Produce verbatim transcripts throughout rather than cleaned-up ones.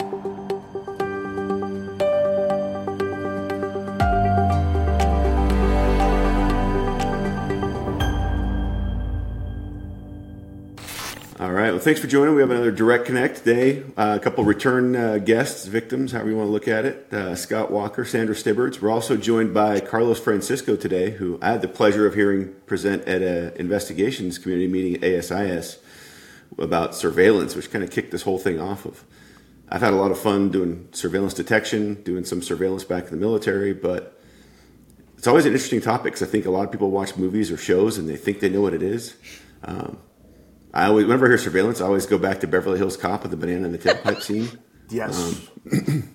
All right. Well, thanks for joining. We have another Direct Connect today. Uh, a couple return uh, guests, victims, however you want to look at it. Uh, Scott Walker, Sandra Stibberts. We're also joined by Carlos Francisco today, who I had the pleasure of hearing present at an investigations community meeting at A S I S about surveillance, which kind of kicked this whole thing off of. I've had a lot of fun doing surveillance detection, doing some surveillance back in the military, but it's always an interesting topic because I think a lot of people watch movies or shows and they think they know what it is. Um, I always, whenever I hear surveillance, I always go back to Beverly Hills Cop with the banana in the tailpipe scene. Yes. Um,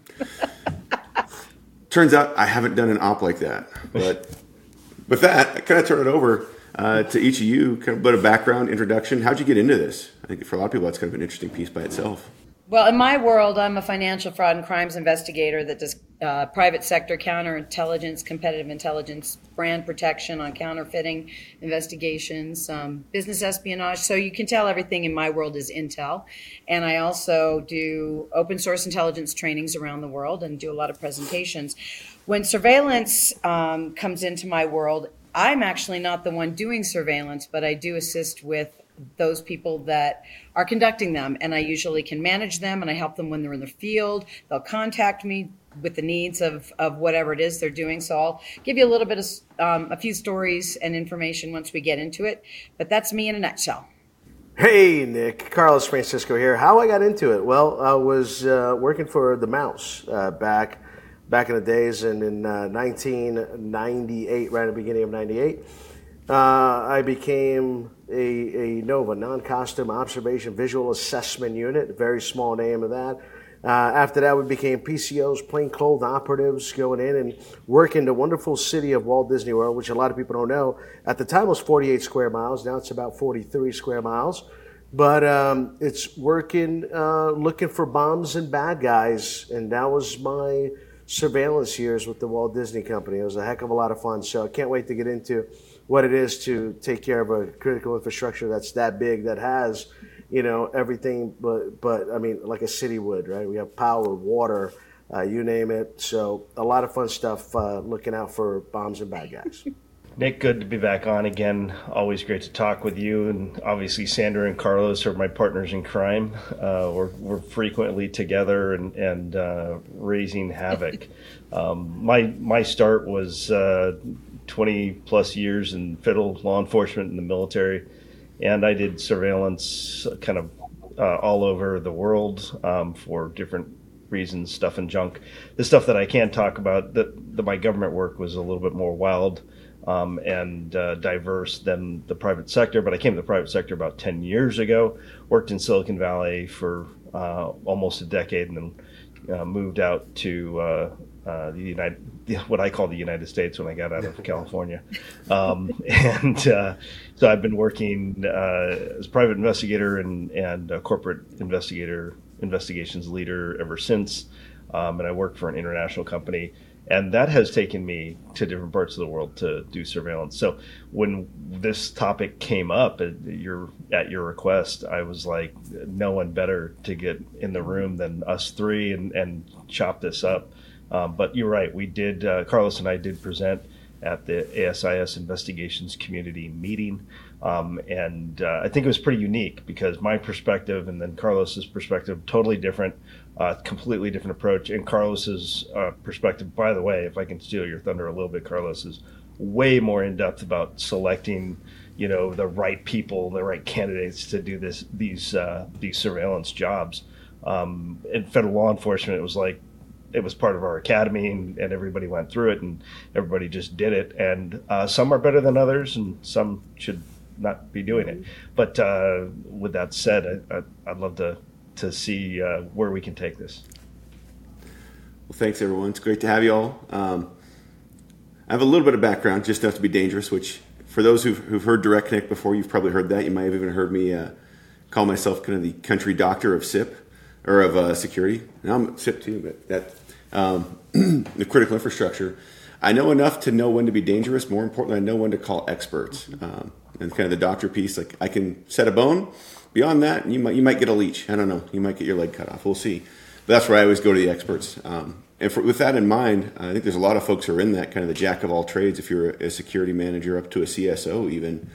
turns out I haven't done an op like that. But with that, I kind of turn it over uh, to each of you. Kind of a bit of background, introduction. How'd you get into this? I think for a lot of people, that's kind of an interesting piece by itself. Well, in my world, I'm a financial fraud and crimes investigator that does uh, private sector counterintelligence, competitive intelligence, brand protection on counterfeiting investigations, um, business espionage. So you can tell everything in my world is intel. And I also do open source intelligence trainings around the world and do a lot of presentations. When surveillance um, comes into my world, I'm actually not the one doing surveillance, but I do assist with those people that are conducting them, and I usually can manage them, and I help them when they're in the field. They'll contact me with the needs of, of whatever it is they're doing. So I'll give you a little bit of um, a few stories and information once we get into it, but that's me in a nutshell. Hey, Nick. Carlos Francisco here. How I got into it? Well, I was uh, working for the Mouse uh, back back in the days, and in uh, nineteen ninety-eight, right at the beginning of ninety-eight, uh, I became a, a NOVA, Non-Costume Observation Visual Assessment Unit, very small name of that. Uh, after that, we became P C Os, plainclothes operatives, going in and working the wonderful city of Walt Disney World, which a lot of people don't know. At the time, it was forty-eight square miles. Now it's about forty-three square miles. But um, it's working, uh, looking for bombs and bad guys. And that was my surveillance years with the Walt Disney Company. It was a heck of a lot of fun. So I can't wait to get into what it is to take care of a critical infrastructure that's that big, that has, you know, everything but, but I mean, like a city would, right? We have power, water, uh, you name it. So a lot of fun stuff uh, looking out for bombs and bad guys. Nick, good to be back on again. Always great to talk with you. And obviously, Sandra and Carlos are my partners in crime. Uh, we're, we're frequently together and, and uh, raising havoc. Um, my, my start was uh, twenty plus years in federal law enforcement in the military. And I did surveillance kind of uh, all over the world um, for different reasons, stuff and junk. The stuff that I can't talk about, that, that my government work was a little bit more wild um, and uh, diverse than the private sector. But I came to the private sector about ten years ago, worked in Silicon Valley for uh, almost a decade, and then uh, moved out to uh, uh, the United, what I call the United States when I got out of California. Um, and uh, so I've been working uh, as a private investigator and, and a corporate investigator, investigations leader ever since. Um, and I work for an international company. And that has taken me to different parts of the world to do surveillance. So when this topic came up at your, at your request, I was like, no one better to get in the room than us three and, and chop this up. Um, but you're right. We did, uh, Carlos and I did present at the A S I S Investigations Community meeting. Um, and uh, I think it was pretty unique because my perspective and then Carlos's perspective, totally different, uh, completely different approach. And Carlos's uh, perspective, by the way, if I can steal your thunder a little bit, Carlos, is way more in depth about selecting, you know, the right people, the right candidates to do this, these, uh, these surveillance jobs. Um, in federal law enforcement, it was like, it was part of our academy and, and everybody went through it and everybody just did it. And uh, some are better than others and some should not be doing it. But uh, with that said, I, I, I'd love to, to see uh, where we can take this. Well, thanks everyone. It's great to have you all. Um, I have a little bit of background, just enough to be dangerous, which for those who've, who've heard Direct Connect before, you've probably heard that. You might have even heard me uh, call myself kind of the country doctor of S I P or of uh, security. And I'm S I P too, but that um, the critical infrastructure. I know enough to know when to be dangerous. More importantly, I know when to call experts. Um, and kind of the doctor piece, like I can set a bone. Beyond that, you might you might get a leech. I don't know. You might get your leg cut off. We'll see. that's where I always go to the experts. Um, and for, with that in mind, I think there's a lot of folks who are in that kind of the jack of all trades. If you're a security manager up to a C S O even,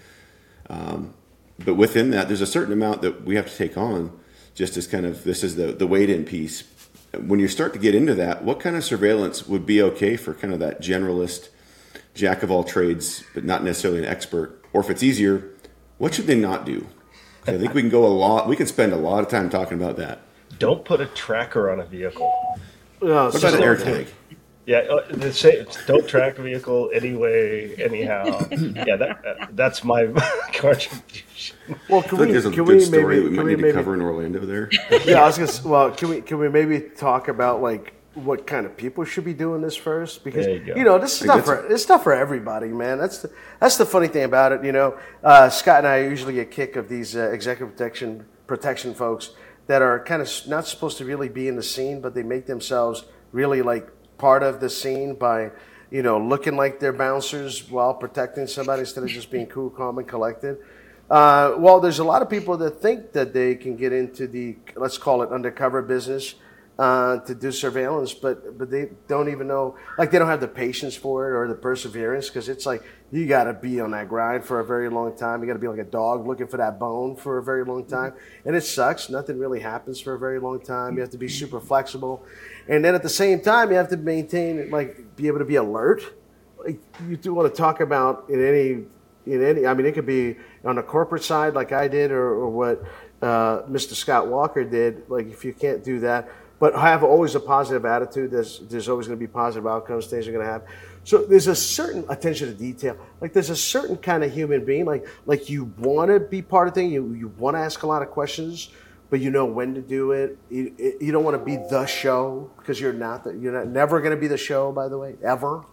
um, but within that, there's a certain amount that we have to take on. Just as kind of this is the the weight in piece. When you start to get into that, what kind of surveillance would be okay for kind of that generalist, jack of all trades, but not necessarily an expert? Or if it's easier, what should they not do? I think we can go a lot. We can spend a lot of time talking about that. Don't put a tracker on a vehicle. No, What about an air tag? Yeah, uh, the same, don't track a vehicle anyway, anyhow. Yeah, that, uh, that's my contribution. Well, I can feel like we, there's a can good we story maybe, that we can might we need maybe, to cover in Orlando there. yeah, I was gonna. s- Well, can we can we maybe talk about like what kind of people should be doing this first? Because There you go. you know this is Like, not that's- for it's not for everybody, man. That's the that's the funny thing about it. You know, uh, Scott and I usually get a kick of these uh, executive protection protection folks that are kind of not supposed to really be in the scene, but they make themselves really like part of the scene by you know looking like they're bouncers while protecting somebody instead of just being cool, calm, and collected. Uh, well, there's a lot of people that think that they can get into the, let's call it undercover business uh, to do surveillance, but but they don't even know, like they don't have the patience for it or the perseverance, because it's like you got to be on that grind for a very long time. You got to be like a dog looking for that bone for a very long time, and it sucks. Nothing really happens for a very long time. You have to be super flexible, and then at the same time, you have to maintain, like, be able to be alert. Like, you do want to talk about in any in any. I mean, it could be on the corporate side, like I did, or, or what uh, Mister Scott Walker did. Like, if you can't do that, but have always a positive attitude, there's there's always going to be positive outcomes. Things are going to happen. So there's a certain attention to detail. Like there's a certain kind of human being. Like like you want to be part of things. You you want to ask a lot of questions, but you know when to do it. You, you don't want to be the show because you're not. The, you're not never going to be the show. By the way, ever.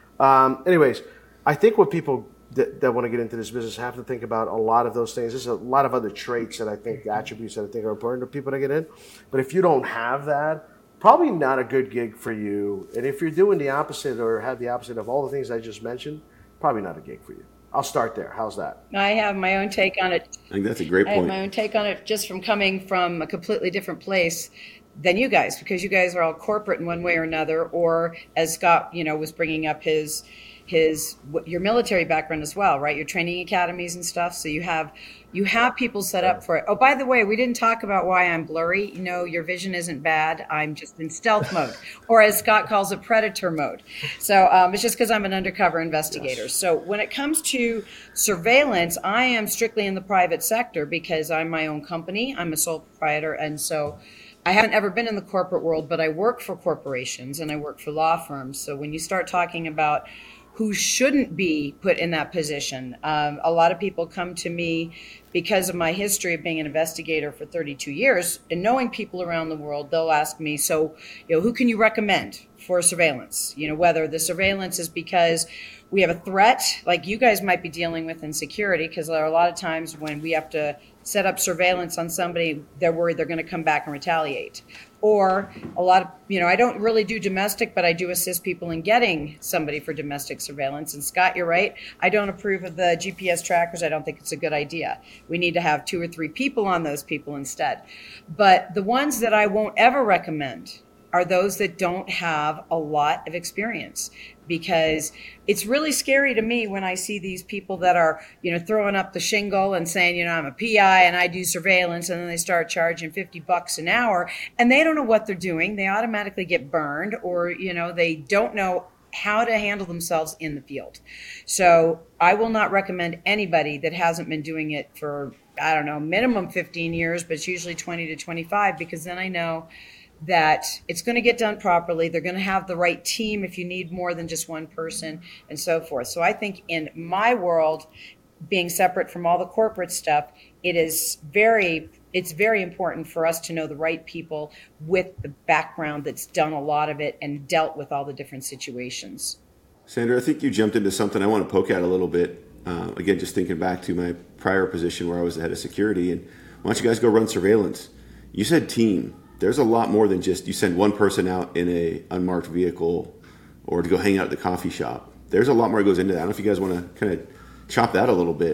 Um, anyways, I think what people that, that want to get into this business have to think about a lot of those things. There's a lot of other traits that I think, attributes that I think are important to people to get in. But if you don't have that, probably not a good gig for you. And if you're doing the opposite or have the opposite of all the things I just mentioned, probably not a gig for you. I'll start there. How's that? I have my own take on it. I think that's a great I have point. my own take on it just from coming from a completely different place than you guys, because you guys are all corporate in one way or another, or as Scott, you know, was bringing up his his your military background as well, right? Your training academies and stuff. So you have you have people set up for it. Oh, by the way, we didn't talk about why I'm blurry. You know, your vision isn't bad. I'm just in stealth mode, or as Scott calls it, predator mode. So um, it's just because I'm an undercover investigator. Yes. So when it comes to surveillance, I am strictly in the private sector because I'm my own company. I'm a sole proprietor, and so I haven't ever been in the corporate world, but I work for corporations and I work for law firms. So when you start talking about who shouldn't be put in that position, um, a lot of people come to me because of my history of being an investigator for thirty-two years and knowing people around the world. They'll ask me, so, you know, who can you recommend for surveillance? You know, whether the surveillance is because we have a threat like you guys might be dealing with in security, because there are a lot of times when we have to set up surveillance on somebody, they're worried they're going to come back and retaliate. Or a lot of, you know, I don't really do domestic, but I do assist people in getting somebody for domestic surveillance. And Scott, you're right. I don't approve of the G P S trackers. I don't think it's a good idea. We need to have two or three people on those people instead. But the ones that I won't ever recommend are those that don't have a lot of experience, because it's really scary to me when I see these people that are, you know, throwing up the shingle and saying, you know, I'm a P I and I do surveillance, and then they start charging fifty bucks an hour and they don't know what they're doing. They automatically get burned, or, you know, they don't know how to handle themselves in the field. So I will not recommend anybody that hasn't been doing it for, I don't know, minimum fifteen years, but it's usually twenty to twenty-five, because then I know that it's going to get done properly. They're going to have the right team if you need more than just one person, and so forth. So I think in my world, being separate from all the corporate stuff, it is very, it's very important for us to know the right people with the background that's done a lot of it and dealt with all the different situations. Sandra, I think you jumped into something I want to poke at a little bit. Uh, again, just thinking back to my prior position where I was the head of security, and why don't you guys go run surveillance? You said team. There's a lot more than just you send one person out in a unmarked vehicle or to go hang out at the coffee shop. There's a lot more that goes into that. I don't know if you guys want to kind of chop that a little bit.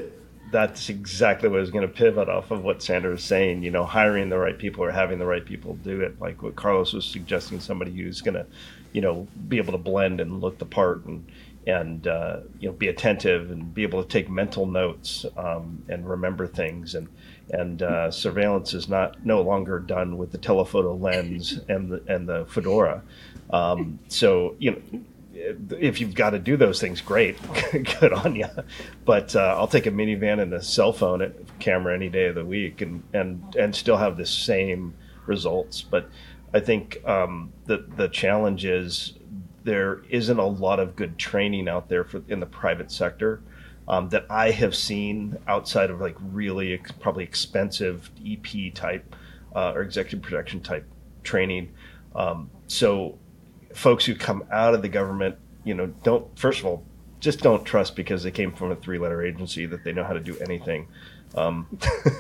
that's exactly what I was going to pivot off of what Sandra was saying, you know, hiring the right people or having the right people do it. Like what Carlos was suggesting, somebody who's going to, you know, be able to blend and look the part and, and uh, you know, be attentive and be able to take mental notes um, and remember things. And, and uh, surveillance is not no longer done with the telephoto lens and the, and the fedora. Um, so, you know, if you've got to do those things, great, good on you. But uh, I'll take a minivan and a cell phone camera any day of the week, and and and still have the same results. But I think um, the the challenge is there isn't a lot of good training out there for in the private sector um, that I have seen outside of like really ex- probably expensive E P type uh, or executive protection type training. Um, so. Folks who come out of the government, you know, don't, first of all, just don't trust because they came from a three-letter agency that they know how to do anything. Um,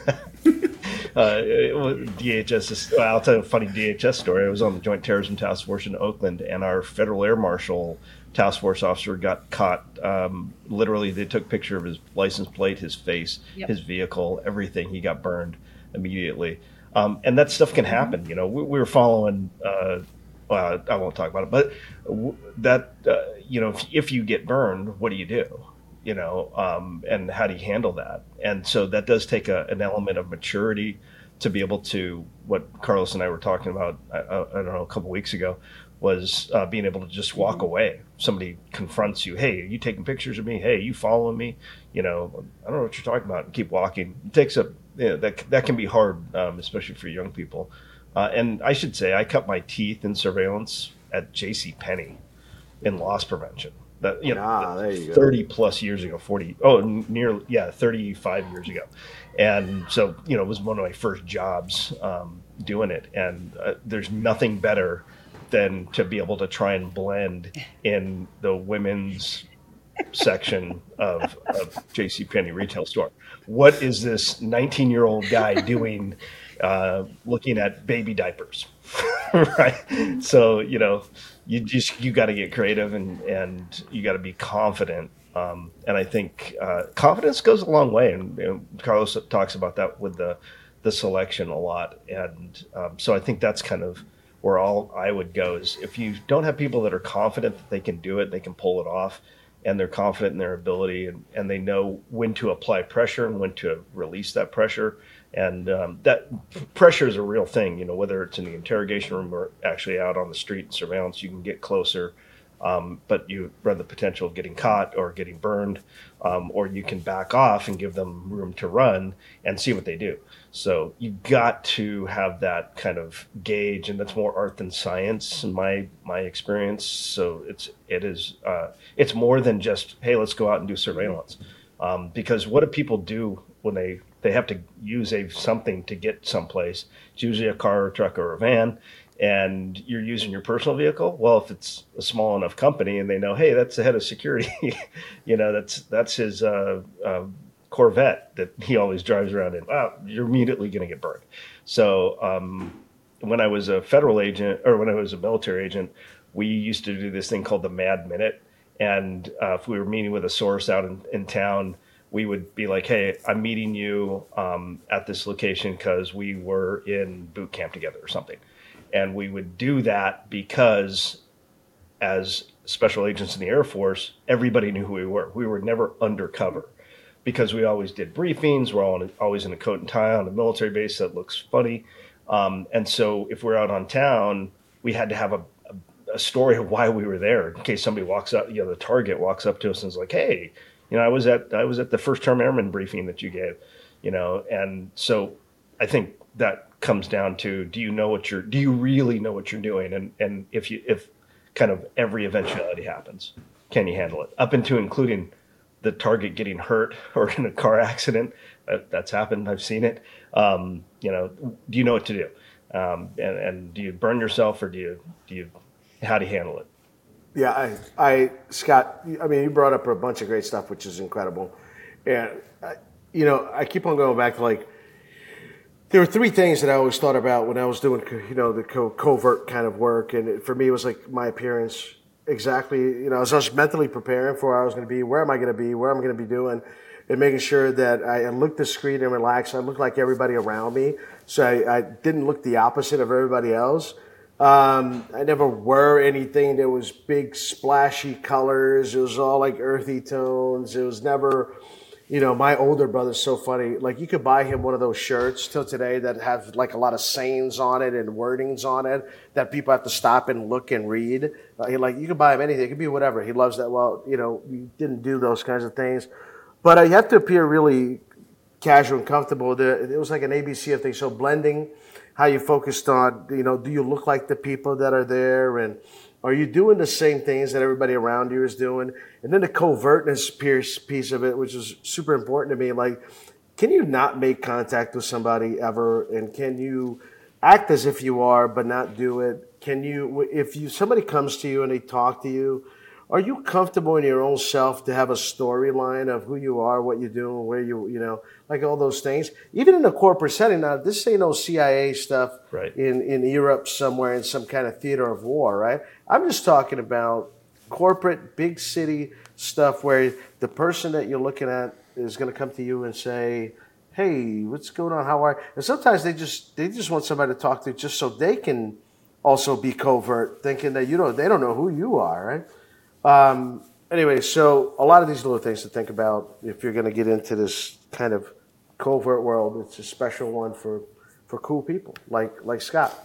uh, D H S, is, well, I'll tell you a funny D H S story. I was on the Joint Terrorism Task Force in Oakland, and our Federal Air Marshal task force officer got caught. Um, literally, they took a picture of his license plate, his face, yep. his vehicle, everything. He got burned immediately. Um, and that stuff can happen. You know, we, we were following... Uh, Uh, I won't talk about it, but that, uh, you know, if, if you get burned, what do you do? You know, um, and how do you handle that? And so that does take a, an element of maturity to be able to, what Carlos and I were talking about, I, I don't know, a couple weeks ago, was uh, being able to just walk away. Somebody confronts you, hey, are you taking pictures of me? Hey, are you following me? You know, I don't know what you're talking about, and keep walking. It takes a, you know, that, that can be hard, um, especially for young people. Uh, and I should say, I cut my teeth in surveillance at JCPenney in loss prevention. That you know, ah, there you thirty go. plus years ago, forty, oh, near, yeah, thirty-five years ago. And so, you know, it was one of my first jobs um, doing it. And uh, there's nothing better than to be able to try and blend in the women's section of, of JCPenney retail store. What is this nineteen-year-old guy doing? Uh, looking at baby diapers, right? So, you know, you just, you got to get creative and, and you got to be confident. Um, and I think uh, confidence goes a long way. And, and Carlos talks about that with the, the selection a lot. And um, so I think that's kind of where all I would go is if you don't have people that are confident that they can do it, they can pull it off, and they're confident in their ability and, and they know when to apply pressure and when to release that pressure. And um, that pressure is a real thing, you know, whether it's in the interrogation room or actually out on the street in surveillance, you can get closer, um, but you run the potential of getting caught or getting burned, um, or you can back off and give them room to run and see what they do. So you got to have that kind of gauge, and that's more art than science in my my experience. So it's it is uh, it's more than just, hey, let's go out and do surveillance, um, because what do people do when they They have to use a something to get someplace? It's usually a car or a truck or a van, and you're using your personal vehicle. Well, if it's a small enough company and they know, hey, that's the head of security, you know, that's that's his uh, uh, Corvette that he always drives around in. Wow, you're immediately going to get burned. So um, when I was a federal agent, or when I was a military agent, we used to do this thing called the Mad Minute, and uh, if we were meeting with a source out in, in town, we would be like, hey, I'm meeting you um, at this location because we were in boot camp together or something. And we would do that because as special agents in the Air Force, everybody knew who we were. We were never undercover because we always did briefings. We're all in, always in a coat and tie on a military base that looks funny. Um, and so if we're out on town, we had to have a, a, a story of why we were there in case somebody walks up, you know, the target walks up to us and is like, hey, you know, I was at I was at the first term airman briefing that you gave, you know, and so I think that comes down to, do you know what you're do you really know what you're doing, and and if you if kind of every eventuality happens, can you handle it, up into including the target getting hurt or in a car accident? That, that's happened. I've seen it. Um, you know, do you know what to do, um, and and do you burn yourself, or do you do you how do you handle it? Yeah, I, I, Scott, I mean, you brought up a bunch of great stuff, which is incredible. And, uh, you know, I keep on going back to, like, there were three things that I always thought about when I was doing, you know, the co- covert kind of work. And it, for me, it was like my appearance exactly, you know, as I was mentally preparing for where I was going to be, where am I going to be, where am I going to be doing. and making sure that I looked discreet and relaxed. I looked like everybody around me, so I, I didn't look the opposite of everybody else. Um, I never wore anything that was big splashy colors. It was all like earthy tones. It was never, you know, my older brother's so funny. Like, you could buy him one of those shirts till today that have like a lot of sayings on it and wordings on it that people have to stop and look and read. Uh, he, like, you could buy him anything. It could be whatever. He loves that. Well, you know, you didn't do those kinds of things. But uh, you have to appear really casual and comfortable. The, it was like an A B C of things. So blending, how you focused on, you know, do you look like the people that are there? And are you doing the same things that everybody around you is doing? And then the covertness piece, piece of it, which is super important to me. Like, can you not make contact with somebody ever? And can you act as if you are, but not do it? Can you, if you somebody comes to you and they talk to you, are you comfortable in your own self to have a storyline of who you are, what you do, where you, you know, like all those things? Even in a corporate setting, now, this ain't no C I A stuff right. in, in Europe somewhere in some kind of theater of war, right? I'm just talking about corporate, big city stuff where the person that you're looking at is going to come to you and say, hey, what's going on? How are you? And sometimes they just, they just want somebody to talk to just so they can also be covert, thinking that you don't, they don't know who you are, right? Um, anyway, so a lot of these little things to think about if you're going to get into this kind of covert world. It's a special one for, for cool people like like Scott.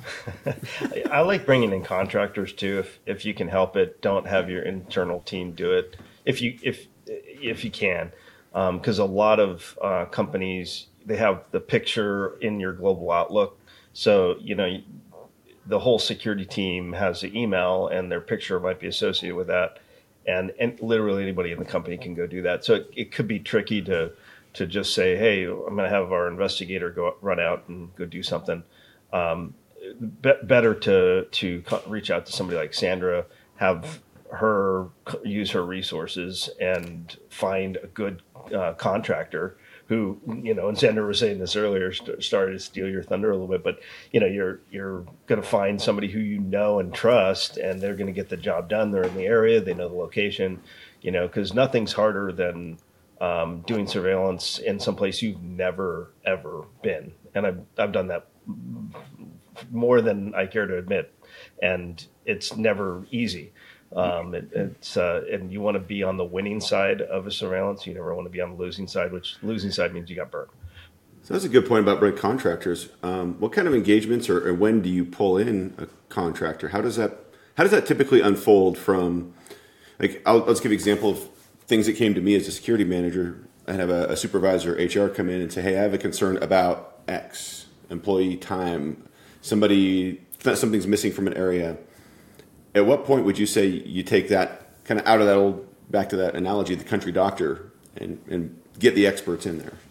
I like bringing in contractors too. If if you can help it, don't have your internal team do it. If you if if you can, because um, a lot of uh, companies, they have the picture in your global outlook. So you know the whole security team has an email, and their picture might be associated with that. And, and literally anybody in the company can go do that. So it, it could be tricky to to just say, hey, I'm going to have our investigator go run out and go do something. Um, be, better to to reach out to somebody like Sandra, have her use her resources and find a good uh, contractor who, you know, and Sandra was saying this earlier, st- started to steal your thunder a little bit, but, you know, you're you're going to find somebody who you know and trust, and they're going to get the job done. They're in the area, they know the location, you know, because nothing's harder than um, doing surveillance in some place you've never, ever been. And I've, I've done that more than I care to admit, and it's never easy. Um, it, it's uh, and you want to be on the winning side of a surveillance. You never want to be on the losing side, which losing side means you got burned. So that's a good point about bring contractors. Um, what kind of engagements or, or when do you pull in a contractor? How does that how does that typically unfold from? Like, I'll, let's give an example of things that came to me as a security manager. I'd have a, a supervisor, H R, come in and say, "Hey, I have a concern about X employee time. Somebody something's missing from an area." At what point would you say you take that kind of out of that old, back to that analogy, the country doctor, and, and get the experts in there?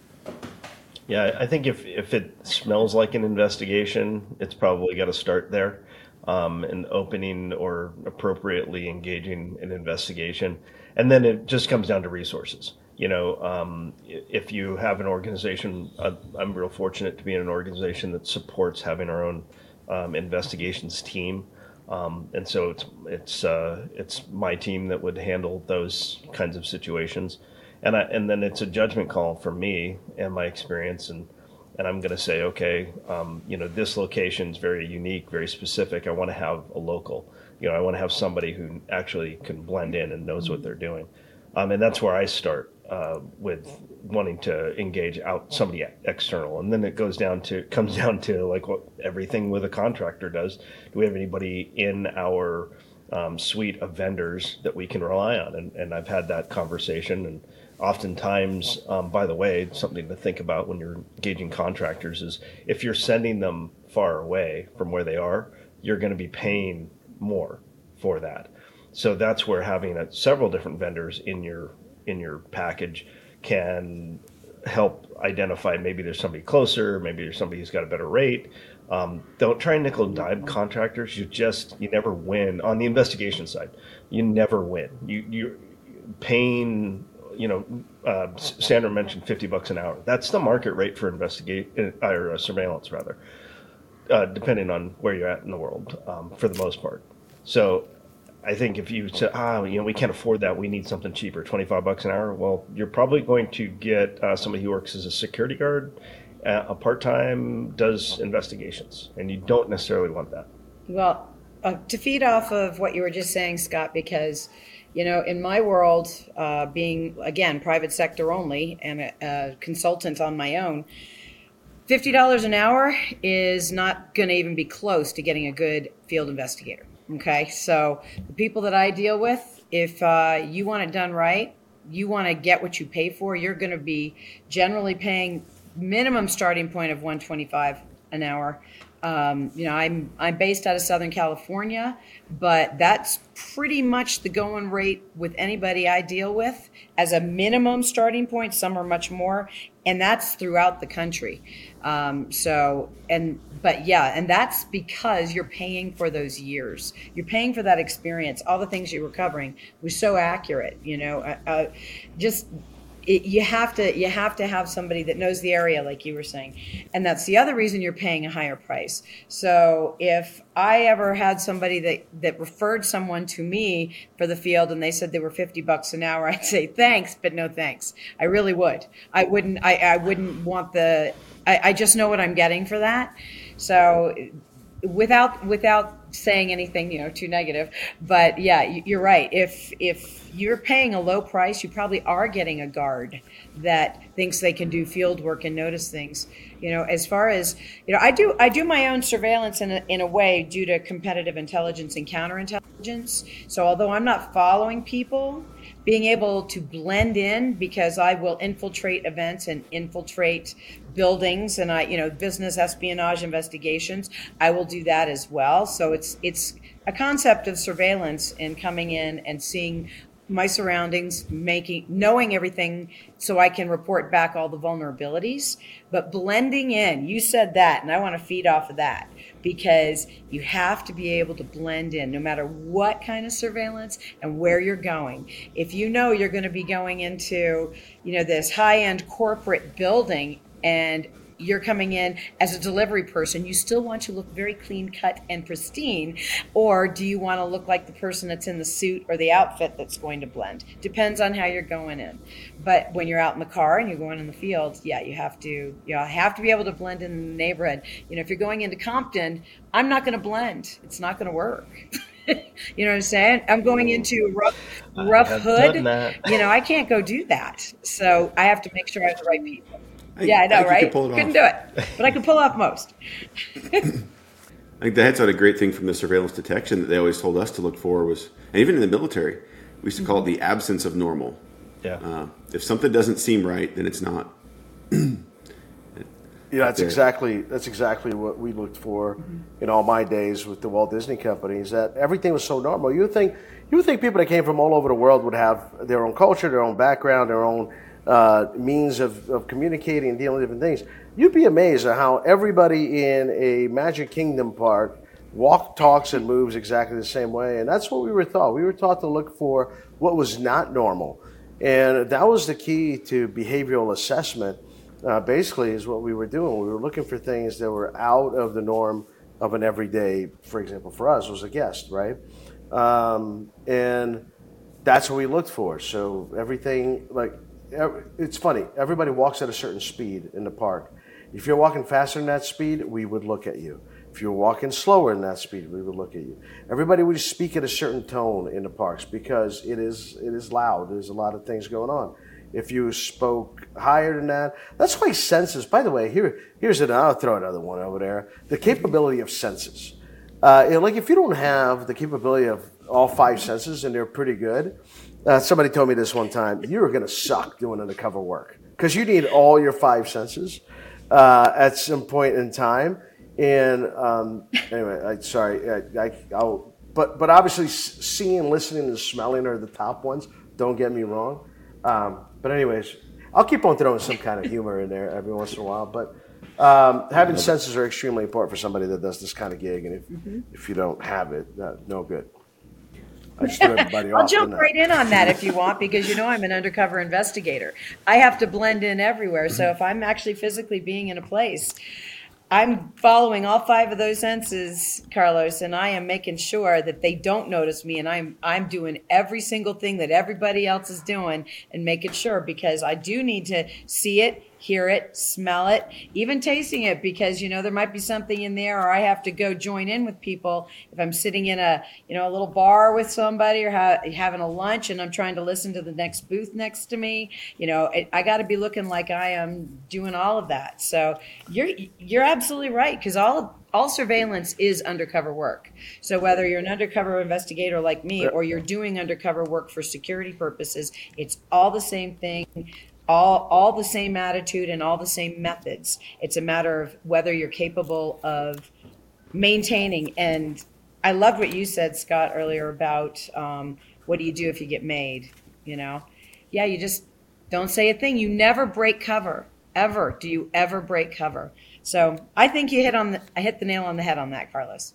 Yeah, I think if, if it smells like an investigation, it's probably got to start there, um, and opening or appropriately engaging an investigation. And then it just comes down to resources. You know, um, if you have an organization, uh, I'm real fortunate to be in an organization that supports having our own um, investigations team. Um, and so it's it's uh, it's my team that would handle those kinds of situations, and I, and then it's a judgment call for me and my experience, and and I'm going to say, okay, um, you know, this location is very unique, very specific. I want to have a local, you know, I want to have somebody who actually can blend in and knows what they're doing, um, and that's where I start uh, with wanting to engage out somebody external, and then it goes down to comes down to like what everything with a contractor does. Do we have anybody in our um, suite of vendors that we can rely on? And, and I've had that conversation, and oftentimes, um, by the way, something to think about when you're engaging contractors is if you're sending them far away from where they are, you're going to be paying more for that. So that's where having a, several different vendors in your in your package can help identify maybe there's somebody closer, maybe there's somebody who's got a better rate. Um, don't try and nickel and dime contractors. You just, you never win on the investigation side. You never win. You, you're paying, you know, uh, Sandra mentioned fifty bucks an hour. That's the market rate for investigate or uh, surveillance rather, uh, depending on where you're at in the world, um, for the most part. So I think if you say, ah, you know, we can't afford that, we need something cheaper, twenty-five bucks an hour. Well, you're probably going to get uh, somebody who works as a security guard, uh, a part-time, does investigations, and you don't necessarily want that. Well, uh, to feed off of what you were just saying, Scott, because, you know, in my world, uh, being, again, private sector only and a, a consultant on my own, fifty dollars an hour is not going to even be close to getting a good field investigator. Okay, so the people that I deal with, if uh, you want it done right, you want to get what you pay for, you're going to be generally paying minimum starting point of one hundred twenty-five dollars an hour. Um, you know, I'm I'm based out of Southern California, but that's pretty much the going rate with anybody I deal with as a minimum starting point. Some are much more, and that's throughout the country. Um, so, and but yeah, and that's because you're paying for those years. You're paying for that experience. All the things you were covering was so accurate. You know, uh, uh, just. It, you have to you have to have somebody that knows the area, like you were saying, and that's the other reason you're paying a higher price. So if I ever had somebody that that referred someone to me for the field and they said they were fifty bucks an hour, I'd say thanks, but no thanks. I really would. I wouldn't. I, I wouldn't want the. I, I just know what I'm getting for that. So without without saying anything, you know, too negative, but yeah, you're right. If if you're paying a low price, you probably are getting a guard that thinks they can do field work and notice things. You know, as far as, you know, I do I do my own surveillance in a, in a way due to competitive intelligence and counterintelligence. So although I'm not following people, being able to blend in, because I will infiltrate events and infiltrate buildings and I, you know, business espionage investigations, I will do that as well. So it's it's a concept of surveillance and coming in and seeing my surroundings, making, knowing everything so I can report back all the vulnerabilities, but blending in. You said that, and I want to feed off of that because you have to be able to blend in no matter what kind of surveillance and where you're going. If you know you're going to be going into, you know, this high-end corporate building and you're coming in as a delivery person, you still want to look very clean cut and pristine, or do you want to look like the person that's in the suit or the outfit that's going to blend? Depends on how you're going in. But when you're out in the car and you're going in the field, yeah, you have to you know, have to be able to blend in the neighborhood. You know, if you're going into Compton, I'm not going to blend. It's not going to work. You know what I'm saying? I'm going into rough, rough hood. You know, I can't go do that. So I have to make sure I have the right people. I, yeah, I know, I right? Could Couldn't off. do it, but I could pull off most. I think that's a great thing from the surveillance detection that they always told us to look for was, and even in the military, we used to call it the absence of normal. Yeah. Uh, if something doesn't seem right, then it's not. Yeah, that's exactly that's exactly what we looked for in all my days with the Walt Disney Company. Is that everything was so normal? You would think you would think people that came from all over the world would have their own culture, their own background, their own uh, means of, of communicating and dealing with different things. You'd be amazed at how everybody in a Magic Kingdom park walk, talks, and moves exactly the same way. And that's what we were taught. We were taught to look for what was not normal, and that was the key to behavioral assessment. Uh, basically is what we were doing. We were looking for things that were out of the norm of an everyday, for example, for us was a guest, right? Um, and that's what we looked for. So everything, like, it's funny, everybody walks at a certain speed in the park. If you're walking faster than that speed, we would look at you. If you're walking slower than that speed, we would look at you. Everybody would speak at a certain tone in the parks because it is it is loud. There's a lot of things going on. If you spoke higher than that, that's why senses, by the way, here, here's an, I'll throw another one over there, the capability of senses. Uh, you know, like if you don't have the capability of all five senses and they're pretty good, uh, somebody told me this one time, you're going to suck doing undercover work because you need all your five senses uh, at some point in time. And um, anyway, I, sorry, I, I, I'll, but, but obviously seeing, listening, and smelling are the top ones, don't get me wrong. Um, But anyways, I'll keep on throwing some kind of humor in there every once in a while. But um, having senses are extremely important for somebody that does this kind of gig. And if mm-hmm. if you don't have it, uh, no good. I just threw everybody I'll off. jump right in on that if you want, because you know I'm an undercover investigator. I have to blend in everywhere. So if I'm actually physically being in a place, I'm following all five of those senses, Carlos, and I am making sure that they don't notice me, and I'm I'm doing every single thing that everybody else is doing and making sure, because I do need to see it, hear it, smell it, even tasting it, because, you know, there might be something in there, or I have to go join in with people if I'm sitting in a, you know, a little bar with somebody, or ha- having a lunch and I'm trying to listen to the next booth next to me. You know, it, I got to be looking like I am doing all of that. So you're you're absolutely right, because all all surveillance is undercover work. So whether you're an undercover investigator like me, or you're doing undercover work for security purposes, it's all the same thing. All, all the same attitude and all the same methods. It's a matter of whether you're capable of maintaining. And I loved what you said, Scott, earlier about um, what do you do if you get made? You know, yeah, you just don't say a thing. You never break cover, ever. Do you ever break cover? So I think you hit on the, I hit the nail on the head on that, Carlos.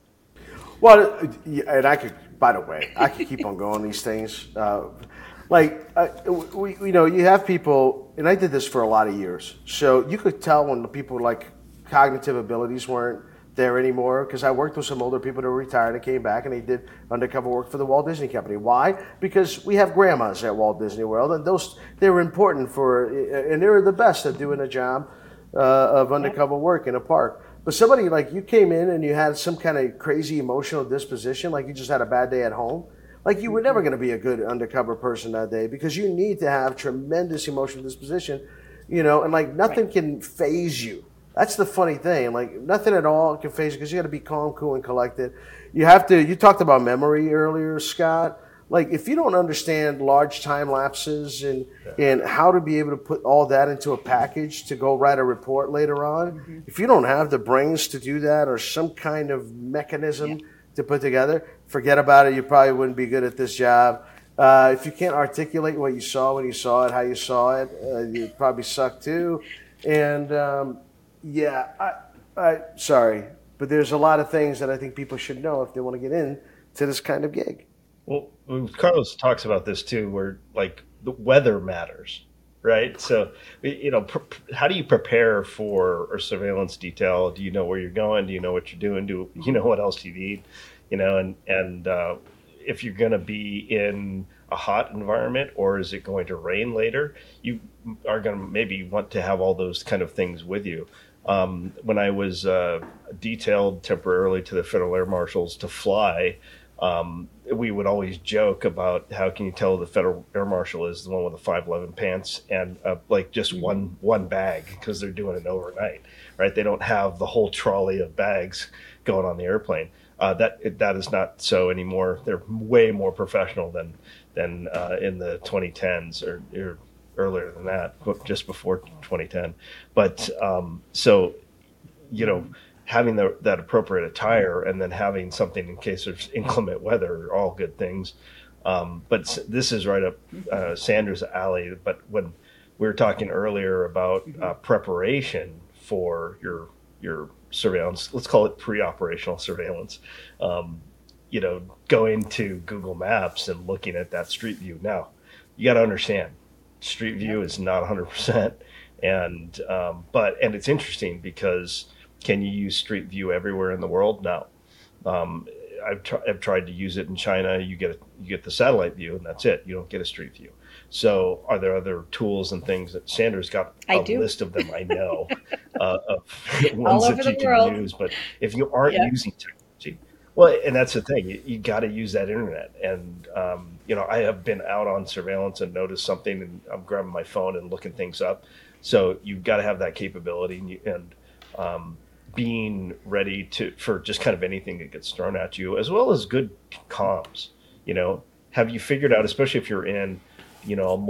Well, and I could, by the way, I could keep on going these things. Uh, Like, uh, we, you know, you have people, and I did this for a lot of years. So you could tell when the people like cognitive abilities weren't there anymore, because I worked with some older people that were retired and came back and they did undercover work for the Walt Disney Company. Why? Because we have grandmas at Walt Disney World, and those they're important for, and they're the best at doing a job uh, of undercover work in a park. But somebody like you came in and you had some kind of crazy emotional disposition, like you just had a bad day at home. Like you were never going to be a good undercover person that day, because you need to have tremendous emotional disposition, you know, and like nothing right. can phase you. That's the funny thing. Like nothing at all can phase you, because you got to be calm, cool, and collected. You have to, you talked about memory earlier, Scott. Like if you don't understand large time lapses and, yeah. and how to be able to put all that into a package to go write a report later on, mm-hmm. if you don't have the brains to do that, or some kind of mechanism yeah. to put together, forget about it. You probably wouldn't be good at this job. Uh, if you can't articulate what you saw when you saw it, how you saw it, uh, you'd probably suck too. And um, yeah, I, I, sorry, but there's a lot of things that I think people should know if they want to get into this kind of gig. Well, Carlos talks about this too, where like the weather matters, right? So, you know, pr- how do you prepare for a surveillance detail? Do you know where you're going? Do you know what you're doing? Do you know what else you need? You know, and, and uh, if you're going to be in a hot environment, or is it going to rain later, you are going to maybe want to have all those kind of things with you. Um, when I was uh, detailed temporarily to the Federal Air Marshals to fly, um, we would always joke about how can you tell the Federal Air Marshal is the one with the five eleven pants and uh, like just one one bag, because they're doing it overnight, right? They don't have the whole trolley of bags going on the airplane. Uh, that that is not so anymore. They're way more professional than than uh, in the twenty tens or, or earlier than that, just before twenty ten. But um, so, you know, having the, that appropriate attire and then having something in case there's inclement weather are all good things. Um, but this is right up uh, Sandra's alley. But when we were talking earlier about uh, preparation for your your surveillance, let's call it pre-operational surveillance, um, you know, going to Google Maps and looking at that Street View. Now, you got to understand, Street View is not one hundred percent. And, um, but, and it's interesting because can you use Street View everywhere in the world? No. Um, I've, tr- I've tried to use it in China. You get a, you get the satellite view and that's it. You don't get a Street View. So are there other tools and things that Sandra's got a list of them? I know uh, of ones that you can world. use, but if you aren't yeah. using technology, well, and that's the thing, you, you got to use that internet. And, um, you know, I have been out on surveillance and noticed something and I'm grabbing my phone and looking things up. So you've got to have that capability and, you, and um, being ready to, for just kind of anything that gets thrown at you, as well as good comms. You know, have you figured out, especially if you're in, you know, a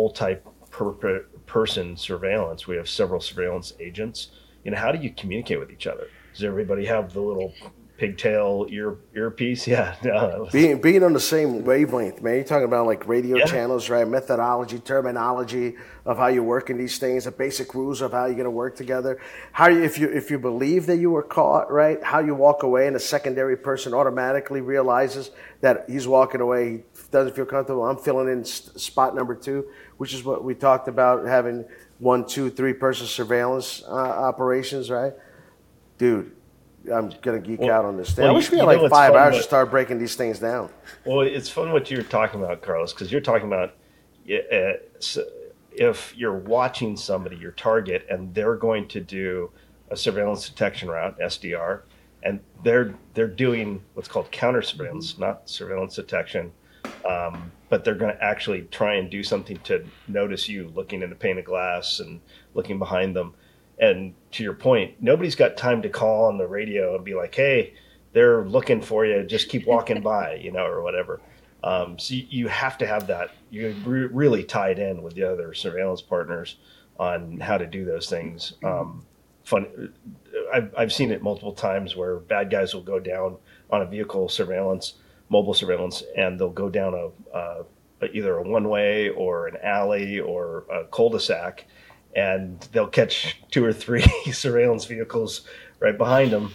multi-person surveillance, we have several surveillance agents, you know, how do you communicate with each other? Does everybody have the little pigtail ear earpiece? Yeah. No. Being being on the same wavelength, man. You're talking about like radio yeah. channels, right? Methodology, terminology of how you work in these things, the basic rules of how you're going to work together. How you, if you if you believe that you were caught, right? How you walk away and a secondary person automatically realizes that he's walking away, he doesn't feel comfortable. I'm filling in spot number two, which is what we talked about, having one, two, three person surveillance uh, operations, right? dude, I'm gonna geek Well- out on this thing. well, I wish we you had know like what's five fun, hours to but- start breaking these things down. Well, it's fun what you're talking about, Carlos, because you're talking about uh, s- if you're watching somebody, your target, and they're going to do a surveillance detection route, S D R, and they're they're doing what's called counter surveillance, not surveillance detection, um, but they're going to actually try and do something to notice you looking in the pane of glass and looking behind them. And to your point, nobody's got time to call on the radio and be like, "Hey, they're looking for you. Just keep walking by," you know, or whatever. Um, so you, you have to have that. You're re- really tied in with the other surveillance partners on how to do those things. Um, fun. I've, I've seen it multiple times where bad guys will go down on a vehicle surveillance, mobile surveillance, and they'll go down a, uh, either a one-way or an alley or a cul-de-sac, and they'll catch two or three surveillance vehicles right behind them.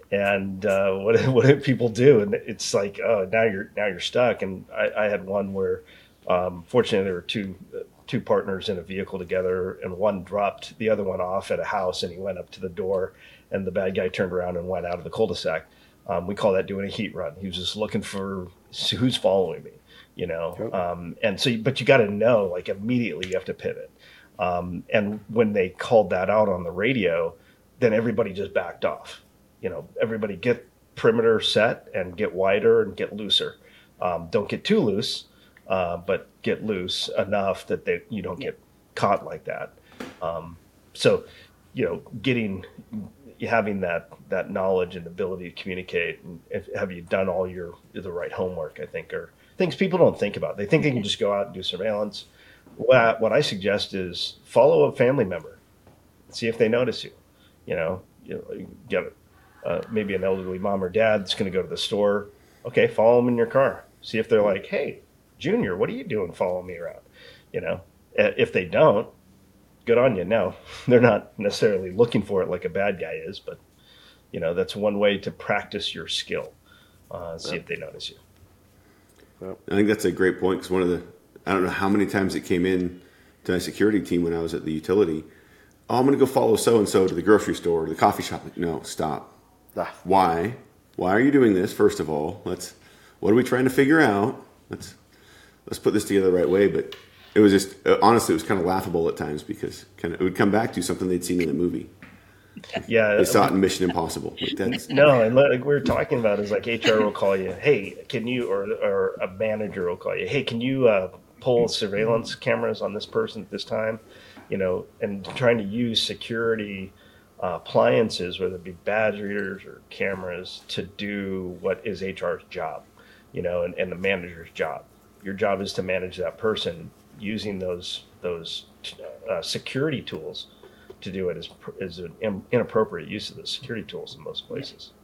And uh, what what do people do? And it's like, oh, now you're now you're stuck. And I, I had one where, um, fortunately, there were two two partners in a vehicle together, and one dropped the other one off at a house, and he went up to the door, and the bad guy turned around and went out of the cul-de-sac. Um, we call that doing a heat run. He was just looking for who's following me, you know. Yep. Um, and so, but you got to know, like immediately, you have to pivot. Um, and when they called that out on the radio, then everybody just backed off. You know, everybody get perimeter set and get wider and get looser. Um, don't get too loose, uh, but get loose enough that they, you don't get caught like that. Um, so, you know, getting, having that, that knowledge and ability to communicate, and if, have you done all your, the right homework, I think, are things people don't think about. They think they can just go out and do surveillance. What I, what I suggest is follow a family member, see if they notice you. You know, you know, you get uh, maybe an elderly mom or dad that's going to go to the store. Okay, follow them in your car. See if they're like, "Hey, Junior, what are you doing following me around?" You know, Uh, if they don't, good on you. No, they're not necessarily looking for it like a bad guy is, but you know, that's one way to practice your skill. Uh, see if they notice you. I think that's a great point, because one of the, I don't know how many times it came in to my security team when I was at the utility. Oh, I'm going to go follow so-and-so to the grocery store or the coffee shop. Like, no, stop. Ah. Why? Why are you doing this? First of all, let's, what are we trying to figure out? Let's, let's put this together the right way. But it was just, honestly, it was kind of laughable at times, because kind of, it would come back to something they'd seen in the movie. Yeah. They saw it in Mission Impossible. Like, that's, No, and like we were talking about is like H R will call you, hey, can you, or or a manager will call you, hey, can you uh, pull surveillance cameras on this person at this time? You know, and trying to use security uh, appliances, whether it be badge readers or cameras, to do what is H R's job, you know, and, and the manager's job. Your job is to manage that person using those those uh, security tools. To do it is is an inappropriate use of the security tools in most places.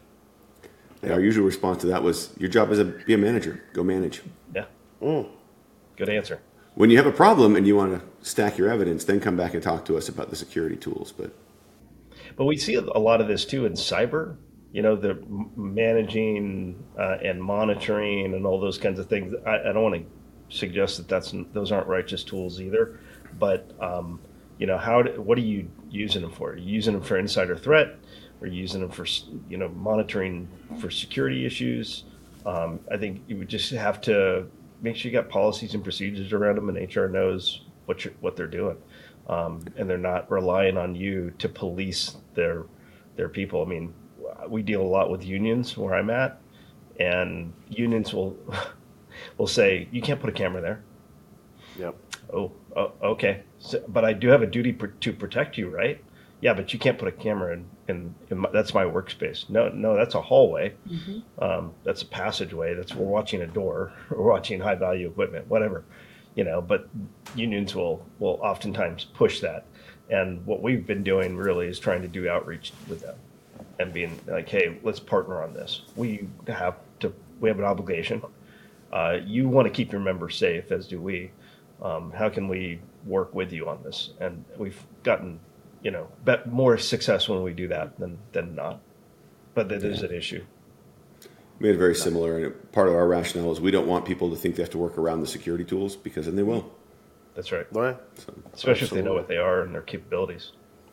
our usual response to that was, your job is to be a manager. Go manage. Yeah. Mm. Good answer. When you have a problem and you want to stack your evidence, then come back and talk to us about the security tools. But But we see a lot of this too in cyber. You know, the managing uh, and monitoring and all those kinds of things. I, I don't want to suggest that that's those aren't righteous tools either. But um, you know, how? Do, what are you using them for? Are you using them for insider threat? Are you using them for, you know, monitoring for security issues? Um, I think you would just have to make sure you got policies and procedures around them, and H R knows what you're, what they're doing, um, and they're not relying on you to police their their people. I mean, we deal a lot with unions where I'm at, and unions will will say you can't put a camera there. Yep. Oh, oh okay. So, but I do have a duty pr- to protect you, right? Yeah, but you can't put a camera in, in, in my, that's my workspace. No, no, that's a hallway. Mm-hmm. Um, that's a passageway. That's we're watching a door. We're watching high value equipment, whatever, you know. But unions will will oftentimes push that. And what we've been doing really is trying to do outreach with them and being like, hey, let's partner on this. We have to. We have an obligation. Uh, you want to keep your members safe, as do we. Um, how can we work with you on this? And we've gotten, you know, bet more success when we do that than than not. But it yeah. is an issue. We had very similar, and part of our rationale is we don't want people to think they have to work around the security tools, because then they will. That's right. Right. So, especially absolutely. If they know what they are and their capabilities.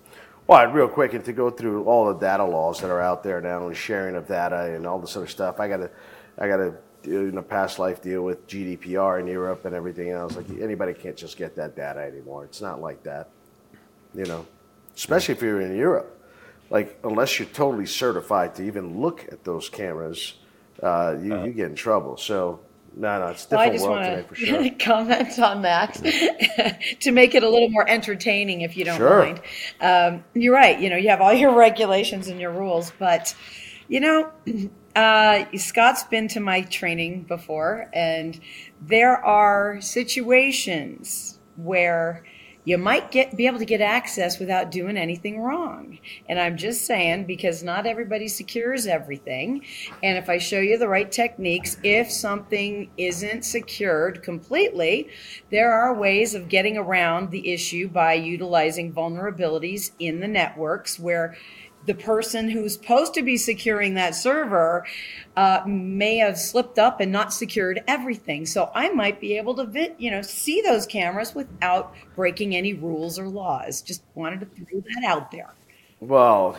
Well, real quick, and to go through all the data laws that are out there now, and sharing of data and all this other stuff, I got to, I got to, in a past life, deal with G D P R in Europe and everything else. Like anybody can't just get that data anymore. It's not like that, you know. Especially if you're in Europe, like unless you're totally certified to even look at those cameras, uh, you, uh, you get in trouble. So. No, no, it's a different well, world today for sure. I just want to comment on that to make it a little more entertaining, if you don't sure. mind. Um, you're right. You know, you have all your regulations and your rules, but you know, uh, Scott's been to my training before, and there are situations where you might get be able to get access without doing anything wrong. And I'm just saying, because not everybody secures everything. And if I show you the right techniques, if something isn't secured completely, there are ways of getting around the issue by utilizing vulnerabilities in the networks where the person who's supposed to be securing that server uh, may have slipped up and not secured everything. So I might be able to, vi- you know, see those cameras without breaking any rules or laws. Just wanted to throw that out there. Well,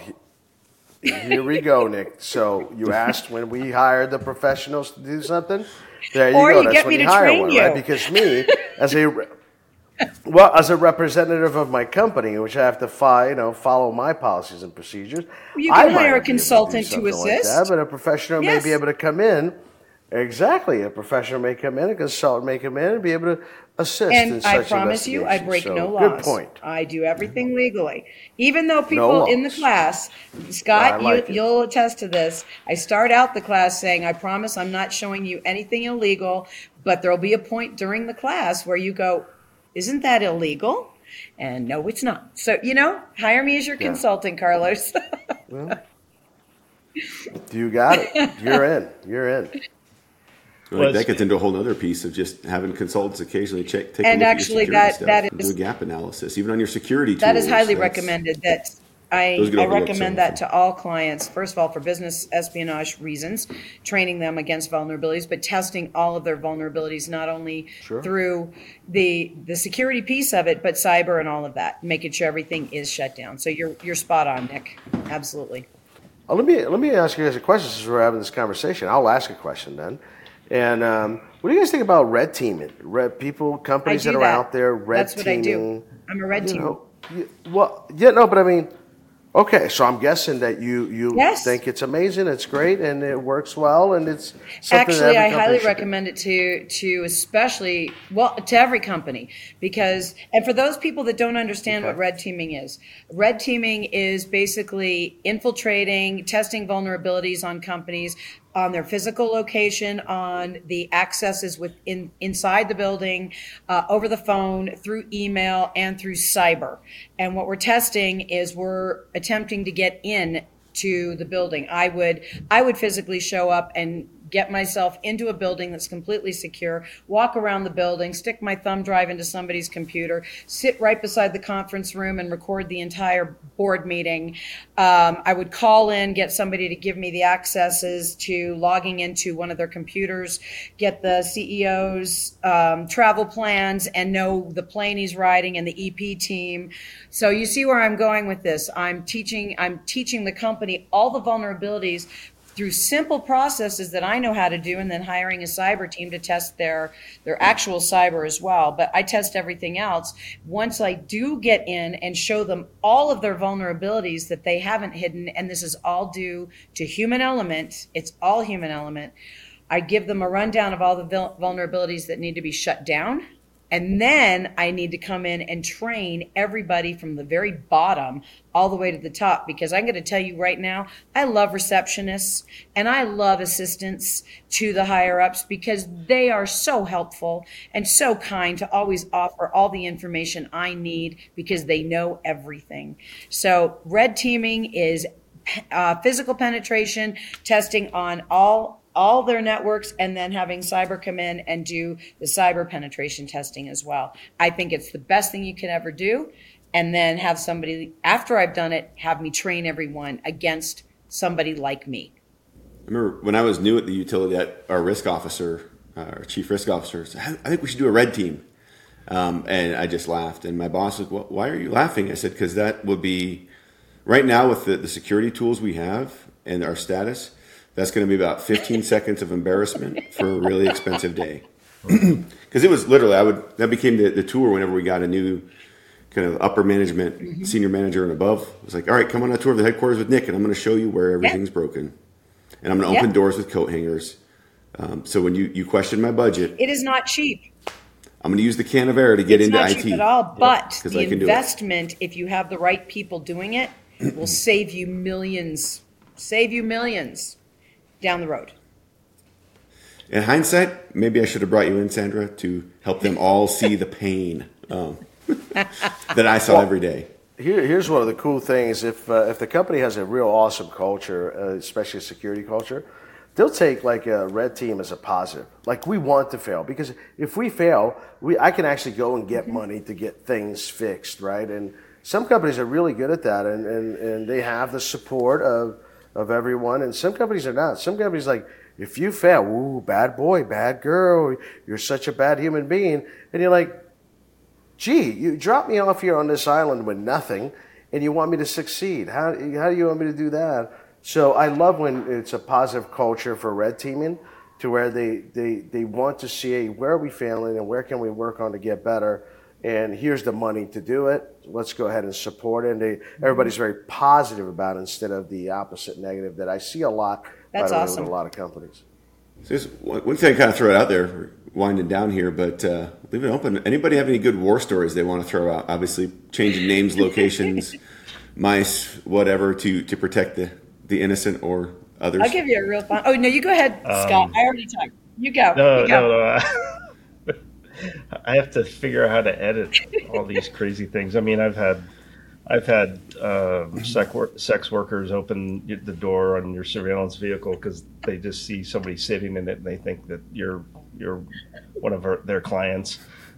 here we go, Nick. So you asked when we hired the professionals to do something. There you or go. You That's get when me you to hire train one, you. right? Because me, as a Well, as a representative of my company, which I have to follow, you know, follow my policies and procedures, you I can might hire a be able to do consultant to something like assist. that, but a professional Yes. may be able to come in. Exactly, a professional may come in, a consultant may come in and be able to assist in And such I promise you, I investigations. break So, no laws. Good point. I do everything legally. Even though people in the laws. class, Scott, I like you, it. you'll attest to this. I start out the class saying, I promise I'm not showing you anything illegal, but there'll be a point during the class where you go, isn't that illegal? And no, it's not. So, you know, hire me as your Yeah. consultant, Carlos. Well, you got it. You're in. You're in. Well, Well, that gets into a whole other piece of just having consultants occasionally check, take And a look actually at your security that- stuff that and is- do a gap analysis, even on your security tools. That is highly That's- recommended. That I, Those get I overlooked so recommend that often. to all clients. First of all, for business espionage reasons, training them against vulnerabilities, but testing all of their vulnerabilities, not only Sure. through the the security piece of it, but cyber and all of that, making sure everything is shut down. So you're you're spot on, Nick. Absolutely. Uh, let me let me ask you guys a question since we're having this conversation. I'll ask a question then. And um, what do you guys think about red teaming? Red people, companies I that do are that. out there red That's what I teaming. do. I'm a red you teamer. know, you- well, yeah, no, but I mean, okay. So I'm guessing that you you Yes. think it's amazing, it's great, and it works well, and it's something Actually, that every I company highly should do. recommend it to to especially well to every company because and for those people that don't understand Okay. what red teaming is, red teaming is basically infiltrating, testing vulnerabilities on companies on their physical location, on the accesses within inside the building, uh, over the phone, through email, and through cyber. And what we're testing is we're attempting to get in to the building. I would I would physically show up and get myself into a building that's completely secure, walk around the building, stick my thumb drive into somebody's computer, sit right beside the conference room and record the entire board meeting. Um, I would call in, get somebody to give me the accesses to logging into one of their computers, get the C E O's um, travel plans and know the plane he's riding and the E P team. So you see where I'm going with this. I'm teaching, I'm teaching the company all the vulnerabilities through simple processes that I know how to do, and then hiring a cyber team to test their their actual cyber as well. But I test everything else. Once I do get in and show them all of their vulnerabilities that they haven't hidden, and this is all due to human element, it's all human element, I give them a rundown of all the vul- vulnerabilities that need to be shut down. And then I need to come in and train everybody from the very bottom all the way to the top, because I'm going to tell you right now, I love receptionists and I love assistants to the higher ups because they are so helpful and so kind to always offer all the information I need because they know everything. So red teaming is uh, physical penetration, testing on all all their networks, and then having cyber come in and do the cyber penetration testing as well. I think it's the best thing you can ever do. And then have somebody, after I've done it, have me train everyone against somebody like me. I remember when I was new at the utility, that our risk officer, uh, our chief risk officer, said, I think we should do a red team. Um, and I just laughed. And my boss was, well, why are you laughing? I said, because that would be right now with the, the security tools we have and our status, that's going to be about fifteen seconds of embarrassment for a really expensive day. Because it was literally, I would that became the, the tour whenever we got a new kind of upper management, mm-hmm. senior manager and above. It was like, all right, come on a tour of the headquarters with Nick, and I'm going to show you where everything's yep. broken. And I'm going to open yep. doors with coat hangers. Um, so when you, you question my budget, it is not cheap. I'm going to use the can of air to get it's into not I T. Cheap at all, but yep, the investment, if you have the right people doing it, will save you millions, save you millions down the road. In hindsight, maybe I should have brought you in, Sandra, to help them all see the pain um, that I saw well, every day. Here, here's one of the cool things. If uh, if the company has a real awesome culture, uh, especially a security culture, they'll take like a red team as a positive. Like, we want to fail, because if we fail, we I can actually go and get money to get things fixed, right? And some companies are really good at that, and, and, and they have the support of of everyone, and some companies are not. Some companies, like, if you fail, ooh, bad boy, bad girl, you're such a bad human being. And you're like, gee, you dropped me off here on this island with nothing, and you want me to succeed. How, how do you want me to do that? So I love when it's a positive culture for red teaming, to where they, they, they want to see, where are we failing and where can we work on to get better? And here's the money to do it. Let's go ahead and support it. And they, everybody's very positive about it, instead of the opposite negative that I see a lot. That's awesome. With a lot of companies. So just one thing I kind of throw it out there, we're winding down here, but uh, leave it open. Anybody have any good war stories they want to throw out? Obviously, changing names, locations, mice, whatever, to, to protect the, the innocent or others. I'll give you a real fun. Oh, no, you go ahead, um, Scott. I already talked. You go. No, you go. no, no. I have to figure out how to edit all these crazy things. I mean, I've had I've had uh, sex, wor- sex workers open the door on your surveillance vehicle because they just see somebody sitting in it and they think that you're you're one of our, their clients.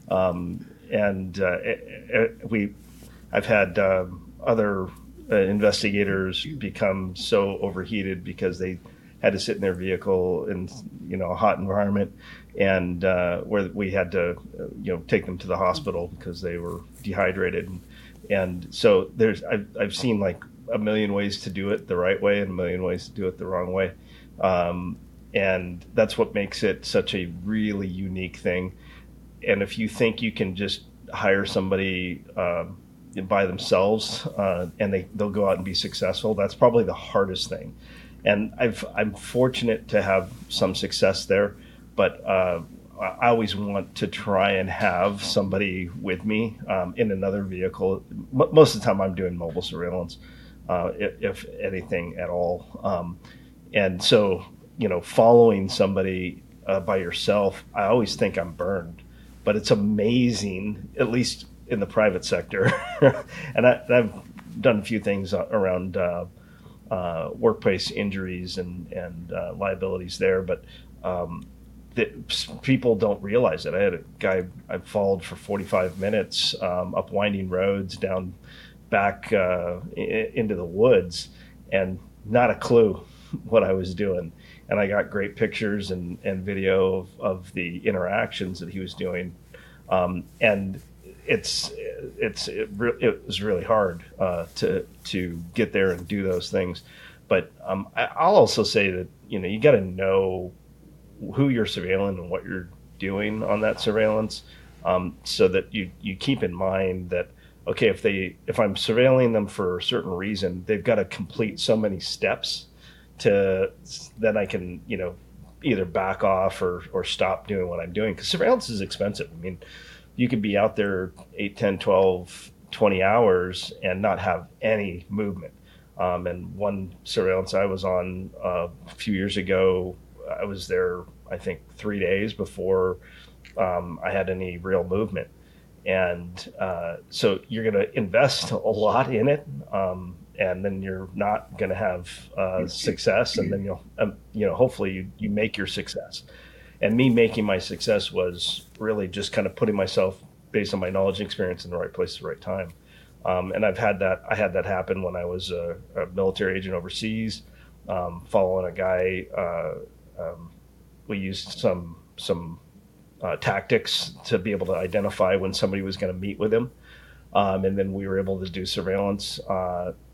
Um, and uh, it, it, we, I've had uh, other uh, investigators become so overheated because they had to sit in their vehicle in, you know, a hot environment, and uh, where we had to, uh, you know, take them to the hospital because they were dehydrated. And, and so there's, I've, I've seen like a million ways to do it the right way and a million ways to do it the wrong way. Um, and that's what makes it such a really unique thing. And if you think you can just hire somebody um, by themselves uh, and they, they'll go out and be successful, that's probably the hardest thing. And I've, I'm fortunate to have some success there, but uh, I always want to try and have somebody with me um, in another vehicle. M- most of the time I'm doing mobile surveillance, uh, if, if anything at all. Um, and so, you know, following somebody uh, by yourself, I always think I'm burned, but it's amazing, at least in the private sector. and, I, and I've done a few things around uh, uh, workplace injuries and, and uh, liabilities there, but um, that people don't realize it. I had a guy I followed for forty-five minutes um, up winding roads down back uh, I- into the woods, and not a clue what I was doing. And I got great pictures and, and video of, of the interactions that he was doing. Um, and it's it's it, re- it was really hard uh, to to get there and do those things. But um, I, I'll also say that, you know, you got to know who you're surveilling and what you're doing on that surveillance, um, so that you, you keep in mind that, okay, if they if I'm surveilling them for a certain reason, they've got to complete so many steps to then I can, you know, either back off or, or stop doing what I'm doing, because surveillance is expensive. I mean, you could be out there eight, ten, twelve, twenty hours and not have any movement. Um, and one surveillance I was on uh, a few years ago, I was there, I think, three days before um, I had any real movement. And uh, so you're going to invest a lot in it, um, and then you're not going to have uh, success. And then you'll, um, you know, hopefully you, you make your success. And me making my success was really just kind of putting myself, based on my knowledge and experience, in the right place at the right time. Um, and I've had that, I had that happen when I was a, a military agent overseas, um, following a guy. Uh, um, we used some, some uh, tactics to be able to identify when somebody was going to meet with him. Um, and then we were able to do surveillance uh,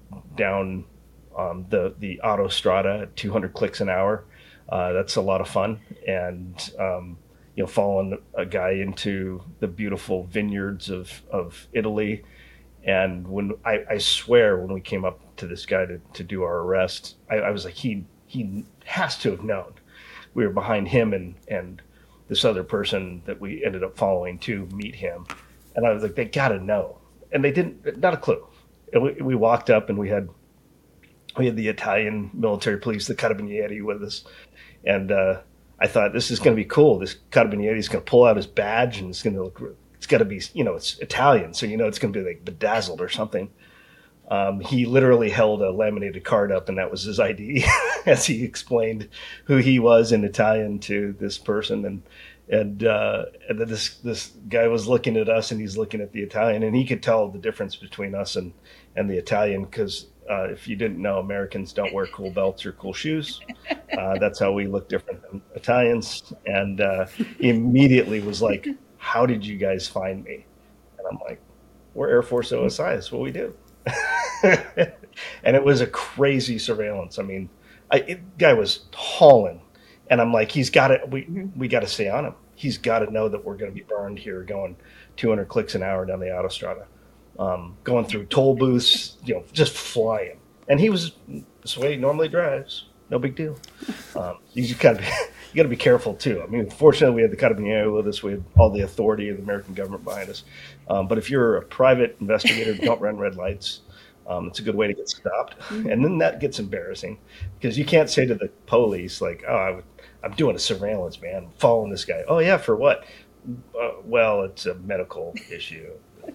down um, the the autostrada at two hundred clicks an hour. Uh, that's a lot of fun, and um, you know, following a guy into the beautiful vineyards of of Italy. And when I, I swear, when we came up to this guy to, to do our arrest, I, I was like, he he has to have known. We were behind him and and this other person that we ended up following to meet him, and I was like, they got to know, and they didn't, not a clue. And we, we walked up and we had we had the Italian military police, the Carabinieri, with us. And uh, I thought, this is going to be cool. This Carabinieri is going to pull out his badge, and it's going to look, it's got to be, you know, it's Italian, so you know it's going to be like bedazzled or something. Um, he literally held a laminated card up, and that was his I D as he explained who he was in Italian to this person. And and uh, and then this this guy was looking at us, and he's looking at the Italian, and he could tell the difference between us and and the Italian, because Uh, if you didn't know, Americans don't wear cool belts or cool shoes. Uh, that's how we look different than Italians. And uh, he immediately was like, how did you guys find me? And I'm like, we're Air Force O S I. That's what we do. And it was a crazy surveillance. I mean, I, it, guy was hauling. And I'm like, he's got to, we, we got to stay on him. He's got to know that we're going to be burned here going two hundred clicks an hour down the autostrada. Um, going through toll booths, you know, just flying. And he was this way he normally drives. No big deal. Um, you just gotta be, you gotta be careful too. I mean, fortunately, we had the Carabinieri with us. We had all the authority of the American government behind us. Um, but if you're a private investigator, don't run red lights. Um, it's a good way to get stopped. And then that gets embarrassing, because you can't say to the police like, "Oh, I would, I'm doing a surveillance, man. I'm following this guy." "Oh yeah, for what?" Uh, well, it's a medical issue.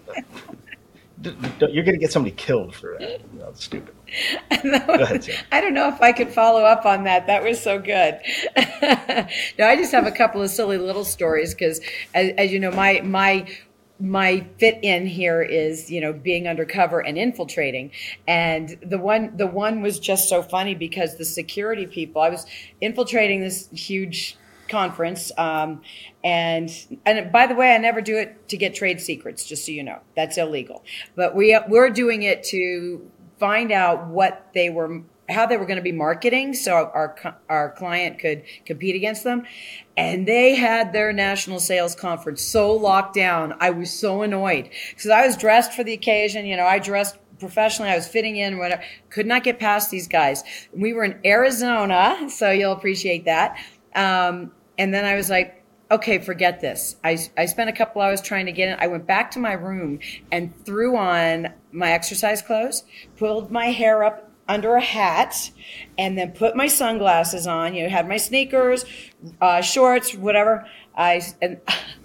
You're going to get somebody killed for that. No, it's stupid. No, Go ahead, Sam. I don't know if I could follow up on that. That was so good. No, I just have a couple of silly little stories because, as, as you know, my my my fit in here is, you know, being undercover and infiltrating. And the one the one was just so funny because the security people, I was infiltrating this huge conference, um, and and by the way, I never do it to get trade secrets, just so you know. That's illegal. But we we're doing it to find out what they were, how they were going to be marketing, so our our client could compete against them. And they had their national sales conference so locked down. I was so annoyed because I was dressed for the occasion. You know, I dressed professionally. I was fitting in, whatever. Could not get past these guys. We were in Arizona, so you'll appreciate that. Um, and then I was like, okay, forget this. I, I spent a couple hours trying to get in. I went back to my room and threw on my exercise clothes, pulled my hair up under a hat, and then put my sunglasses on. You know, had my sneakers, uh, shorts, whatever. I and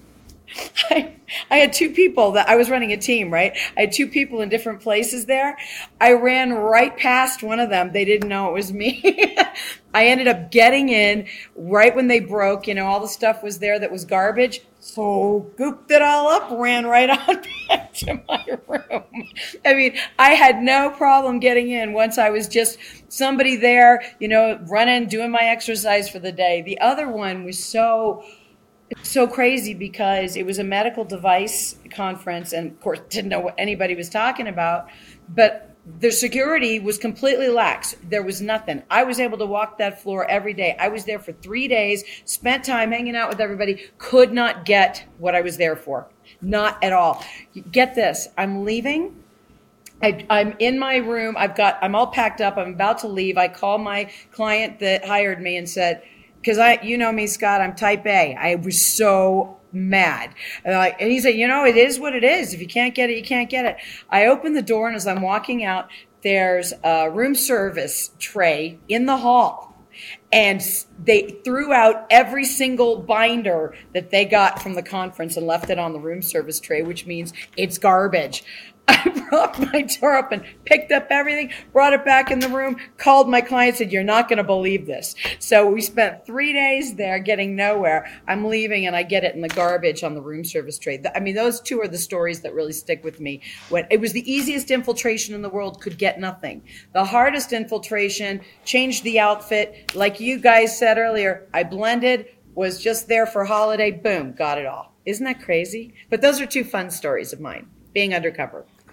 I, I had two people that I was running a team, right? I had two people in different places there. I ran right past one of them. They didn't know it was me. I ended up getting in right when they broke. You know, all the stuff was there that was garbage. So gooped it all up, ran right on back to my room. I mean, I had no problem getting in once I was just somebody there, you know, running, doing my exercise for the day. The other one was so... so crazy because it was a medical device conference, and of course didn't know what anybody was talking about, but the security was completely lax. There was nothing. I was able to walk that floor every day. I was there for three days, spent time hanging out with everybody, could not get what I was there for. Not at all. Get this, I'm leaving. I, I'm in my room. I've got, I'm all packed up. I'm about to leave. I call my client that hired me and said, because I, you know me, Scott, I'm type A. I was so mad. And, I, and he said, you know, it is what it is. If you can't get it, you can't get it. I opened the door, and as I'm walking out, there's a room service tray in the hall. And they threw out every single binder that they got from the conference and left it on the room service tray, which means it's garbage. I brought my door up and picked up everything, brought it back in the room, called my client, said, you're not going to believe this. So we spent three days there getting nowhere. I'm leaving, and I get it in the garbage on the room service tray. I mean, those two are the stories that really stick with me. When it was the easiest infiltration in the world, could get nothing. The hardest infiltration, changed the outfit. Like you guys said earlier, I blended, was just there for holiday, boom, got it all. Isn't that crazy? But those are two fun stories of mine, being undercover.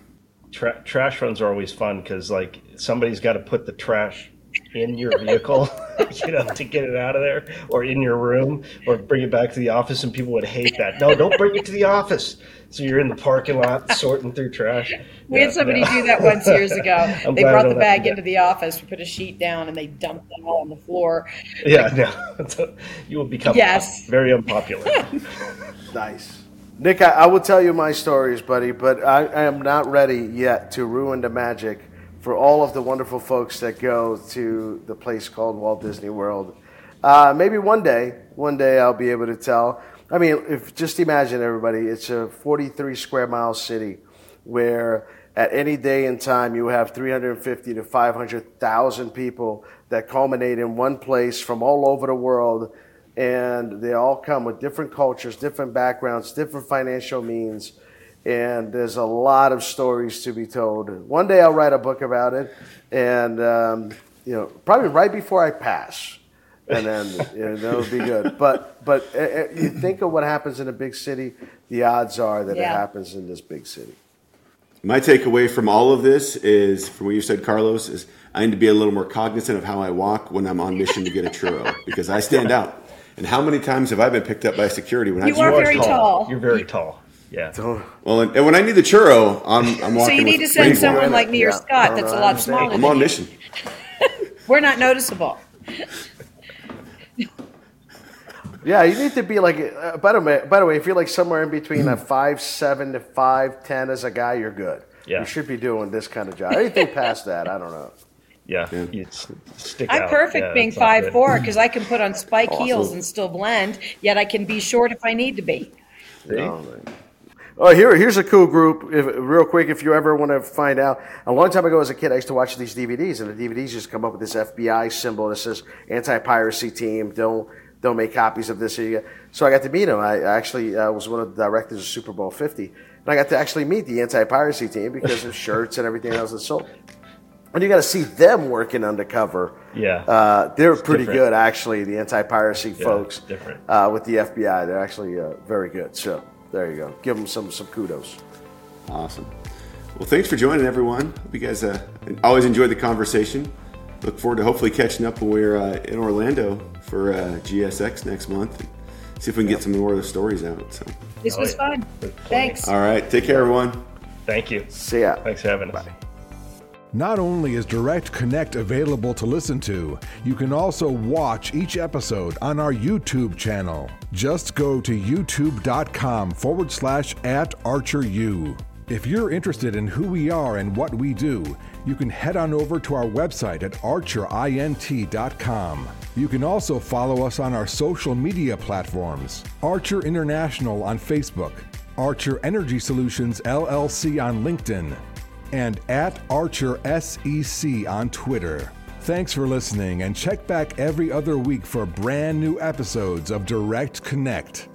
Tra- trash runs are always fun because like somebody's got to put the trash in your vehicle, you know, to get it out of there, or in your room, or bring it back to the office. And people would hate that. No, don't bring it to the office. So you're in the parking lot sorting through trash. We yeah, had somebody no. do that once years ago. I'm They glad I brought don't the bag have to into the office, we put a sheet down, and they dumped them all on the floor. Yeah, no. You will become Yes. very unpopular. Nice. Nick, I, I will tell you my stories, buddy, but I, I am not ready yet to ruin the magic for all of the wonderful folks that go to the place called Walt Disney World. Uh, maybe one day, one day I'll be able to tell. I mean, if just imagine, everybody, it's a forty-three square mile city where at any day and time you have three hundred fifty to five hundred thousand people that culminate in one place from all over the world. And they all come with different cultures, different backgrounds, different financial means. And there's a lot of stories to be told. One day I'll write a book about it. And, um, you know, probably right before I pass. And then you know, that'll be good. But but uh, you think of what happens in a big city, the odds are that Yeah. it happens in this big city. My takeaway from all of this is, from what you said, Carlos, is I need to be a little more cognizant of how I walk when I'm on mission to get a churro, because I stand out. And how many times have I been picked up by security when You I are You very tall. You're very tall. Yeah. well, and, and when I need the churro, I'm I'm walking. So you need with to send Rainbow. someone like me or Yeah. Scott No, that's no, a I lot understand. smaller I'm than on you. mission. We're not noticeable. Yeah, you need to be like. Uh, by the way, by the way, if you're like somewhere in between a five seven to five ten as a guy, you're good. Yeah. You should be doing this kind of job. Anything past that, I don't know. Yeah. You s- stick I'm out. perfect Yeah, being that's not five good. four because I can put on spike Awesome. heels and still blend, yet I can be short if I need to be. See? Oh, man. Oh, here, here's a cool group. If, real quick, if you ever want to find out, a long time ago as a kid, I used to watch these D V Ds, and the D V Ds just come up with this F B I symbol that says anti-piracy team. Don't don't make copies of this. So I got to meet him. I actually uh, was one of the directors of Super Bowl fifty, and I got to actually meet the anti-piracy team because of shirts and everything else that's sold. And you got to see them working undercover. Yeah. Uh, they're pretty different. good, actually, the anti-piracy Yeah, folks. different. Uh, with the F B I. They're actually uh, very good. So there you go. Give them some, some kudos. Awesome. Well, thanks for joining, everyone. Hope you guys uh, always enjoyed the conversation. Look forward to hopefully catching up when we're uh, in Orlando for uh, G S X next month. And see if we can get some more of the stories out. So, This Oh, was yeah. fun. Look forward. Thanks. all right, take care, everyone. Thank you. See ya. Thanks for having us. Not only is Direct Connect available to listen to, you can also watch each episode on our YouTube channel. Just go to youtube.com forward slash at ArcherU. If you're interested in who we are and what we do, you can head on over to our website at archer int dot com. You can also follow us on our social media platforms. Archer International on Facebook, Archer Energy Solutions L L C on LinkedIn, and at Archer S E C on Twitter. Thanks for listening, and check back every other week for brand new episodes of Direct Connect.